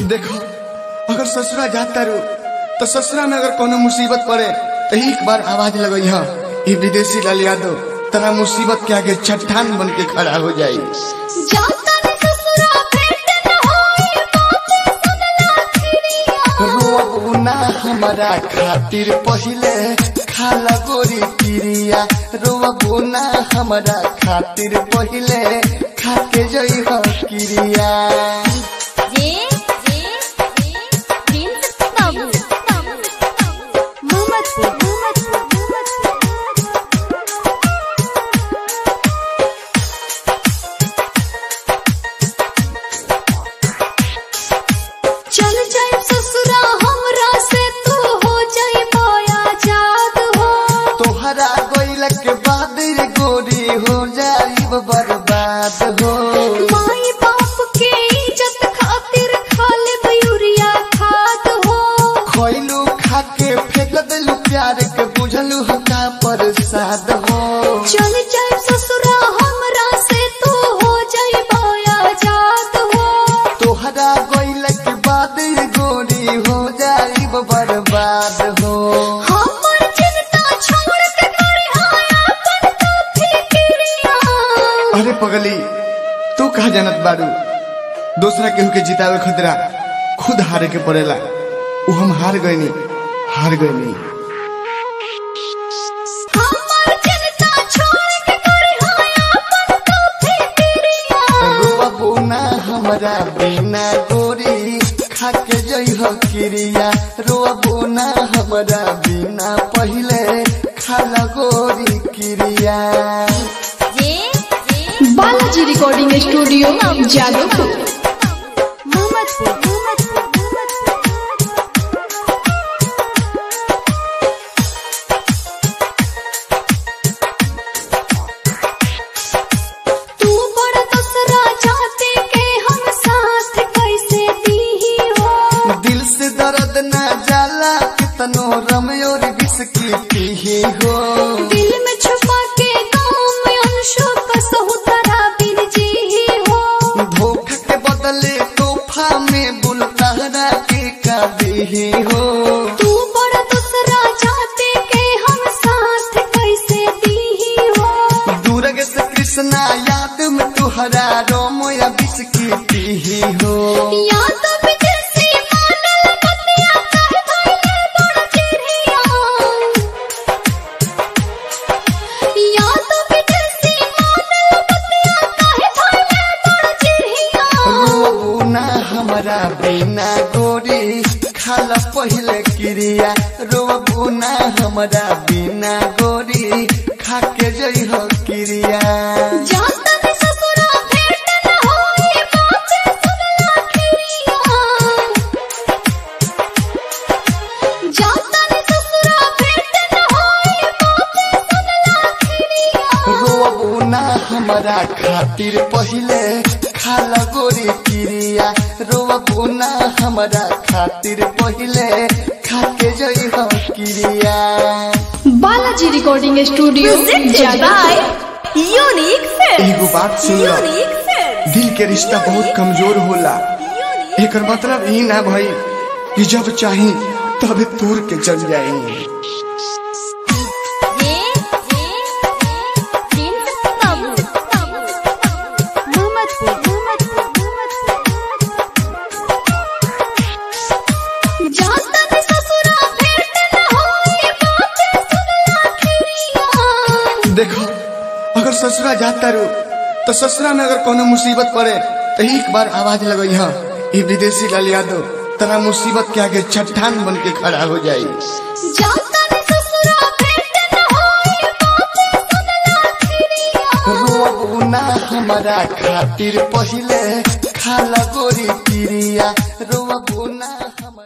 देखो अगर ससुरा जाता रू तो ससुरा में अगर कोनो मुसीबत पड़े तो एक बार आवाज लगई है ये विदेशी लाल यादव तेरा मुसीबत के आगे चट्टान बन के खड़ा हो जाई। रोना हमारा खातिर पहिले खाला गोरी किरिया रोना हमारा खातिर पहिले खाके जई हो किरिया। के बाद गोरी हो जाई बर्बाद हो माई बाप के इज्जत खातिर खाले बयूरिया खाद हो खोइलू खा के फेंक दिलू प्यार के बुझलू का प्रसाद हो। चल जाए ससुरा हमरा से तू हो जाए आजाद हो तोहरा गइल के बाद गोरी हो जाई बर्बाद हो। अरे पगली तू कहा जानत बारू दूसरा केहू के जितावे खतरा खुद हारे के पड़ेला वो हम हार गईनी रोना हमारा बिना गोरी खाके जई हो किरिया रोना हमारा बिना पहिले खाला गोरी किरिया। Balaji recording studio Jadavpur. तू बड़ा दूसरा चाहते के हम साथ कैसे दी हो दिल से दर्द न जाला कितनो रमयोर बिस्की पी हो दिल में छुपा के गाँव में अंशों में बुलतारा के काबी हो। तू बड़ा दूसरा चाहते के हम साथ कैसे दी हो दूरग से कृष्णा याद में तुहरा रोमो या बिस्की पी हो याद विदेशी मानल पतिया कह धइले बड़ चिड़िया याद विदेशी मानल पतिया कह धइले बड़ चिड़िया। रोना हमारा बिना गोरी खाला पहले किरिया रोना हमारा बिना गोरी खाके जई हो किरिया। जाता भी ससुरा भेंट न होई बातें सुनला खिरिया जाता भी ससुरा भेंट न होई बातें सुनला खिरिया। रोना हमारा खातिर पहिले खाला गोरी किरिया रोना हमारा खातिर पहिले खाके जई हो किरिया। बालाजी रिकॉर्डिंग स्टूडियो एगो बात सुन लो दिल के रिश्ता बहुत कमजोर होला एकर मतलब ई ना भाई कि जब चाही तब तोड़ के चल जाएंगे। देखो अगर ससुरा जाता रू तो ससुरा में अगर कोनो मुसीबत पड़े तो एक बार आवाज लगई है ये विदेशी लाल यादव तेरा मुसीबत के आगे चट्टान बन के खड़ा हो जाई। रोना हमारा खातिर पहिले खाला गोरी